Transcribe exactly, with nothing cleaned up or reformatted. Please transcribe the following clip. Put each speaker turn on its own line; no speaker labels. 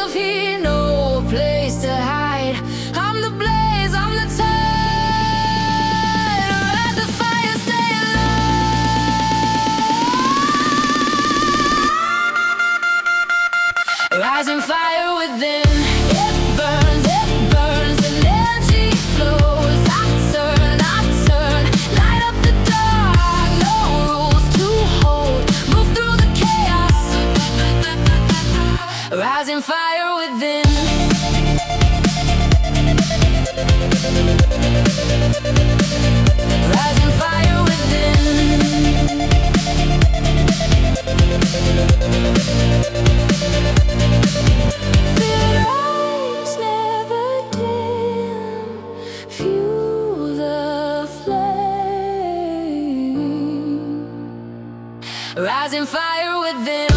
of heat, no place to hide. I'm the blaze, I'm the tide. Ride the fire, stay alive. Rising fire within. It burns, it burns, energy flows. I turn, I turn, light up the dark. No rules to hold. Move through the chaos. Rising fire within. Rising fire within. Fear eyes never dim. Fuel the flame. Rising fire within.